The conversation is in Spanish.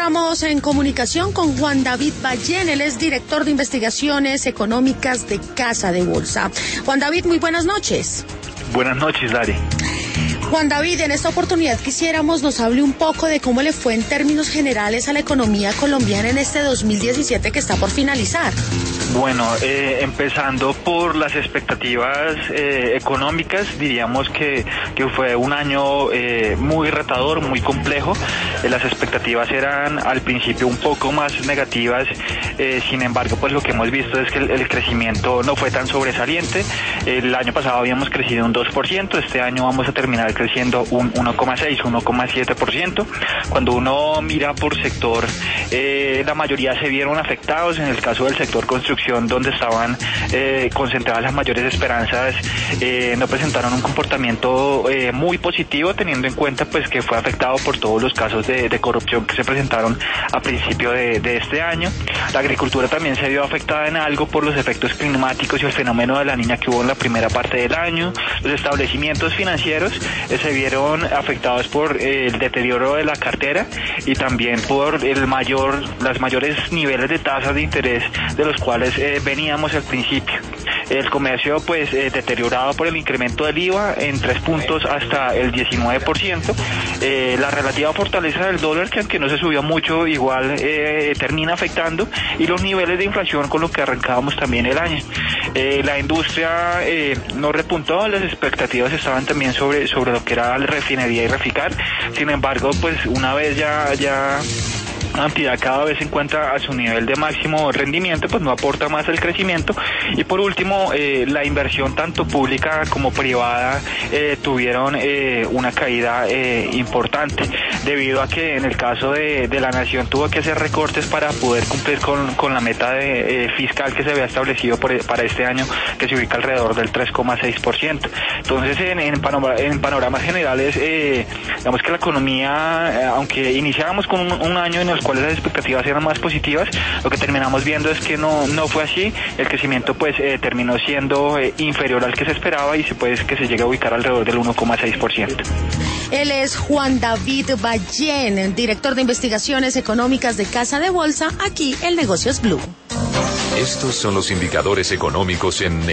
entramos en comunicación con Juan David Ballén, él es director de investigaciones económicas de Casa de Bolsa. Juan David, muy buenas noches. Buenas noches, Dari. Juan David, en esta oportunidad quisiéramos nos hable un poco de cómo le fue en términos generales a la economía colombiana en este 2017 que está por finalizar. Bueno, empezando por las expectativas económicas, diríamos que fue un año muy retador, muy complejo. Las expectativas eran al principio un poco más negativas, sin embargo, pues lo que hemos visto es que el crecimiento no fue tan sobresaliente. El año pasado habíamos crecido un 2%, este año vamos a terminar creciendo un 1,6, 1,7%. Cuando uno mira por sector, la mayoría se vieron afectados. En el caso del sector construcción, donde estaban concentradas las mayores esperanzas, no presentaron un comportamiento muy positivo, teniendo en cuenta pues que fue afectado por todos los casos de corrupción que se presentaron a principio de este año. La agricultura también se vio afectada en algo por los efectos climáticos y el fenómeno de la Niña que hubo en la primera parte del año. Los establecimientos financieros se vieron afectados por el deterioro de la cartera y también por las mayores niveles de tasas de interés de los cuales veníamos al principio. El comercio pues deteriorado por el incremento del IVA en 3 puntos hasta el 19%. La relativa fortaleza del dólar, que aunque no se subió mucho, igual termina afectando, y los niveles de inflación con lo que arrancábamos también el año. La industria no repuntó, las expectativas estaban también sobre lo que era la refinería y Reficar. Sin embargo, pues una vez ya la entidad cada vez se encuentra a su nivel de máximo rendimiento, pues no aporta más al crecimiento. Y por último, la inversión tanto pública como privada tuvieron una caída importante, debido a que en el caso de la nación tuvo que hacer recortes para poder cumplir con la meta fiscal que se había establecido para este año, que se ubica alrededor del 3,6%. Entonces, en panoramas generales, digamos que la economía, aunque iniciábamos con un año en el cuales las expectativas eran más positivas, lo que terminamos viendo es que no fue así. El crecimiento pues terminó siendo inferior al que se esperaba, y que se llegue a ubicar alrededor del 1,6%. Él es Juan David Ballén, director de investigaciones económicas de Casa de Bolsa, aquí en Negocios Blue. Estos son los indicadores económicos en